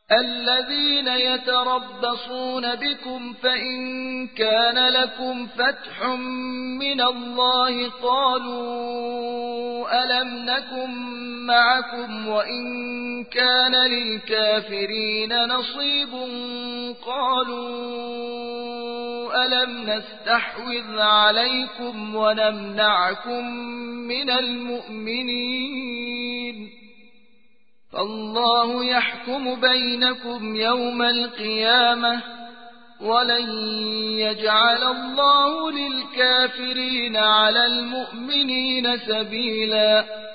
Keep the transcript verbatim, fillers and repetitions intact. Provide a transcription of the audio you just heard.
الذين يتربصون بكم فإن كان لكم فتح من الله قالوا ألم نكن معكم وإن كان للكافرين نصيب قالوا ألم نستحوذ عليكم ونمنعكم من المؤمنين فالله يحكم بينكم يوم القيامة ولن يجعل الله للكافرين على المؤمنين سبيلا.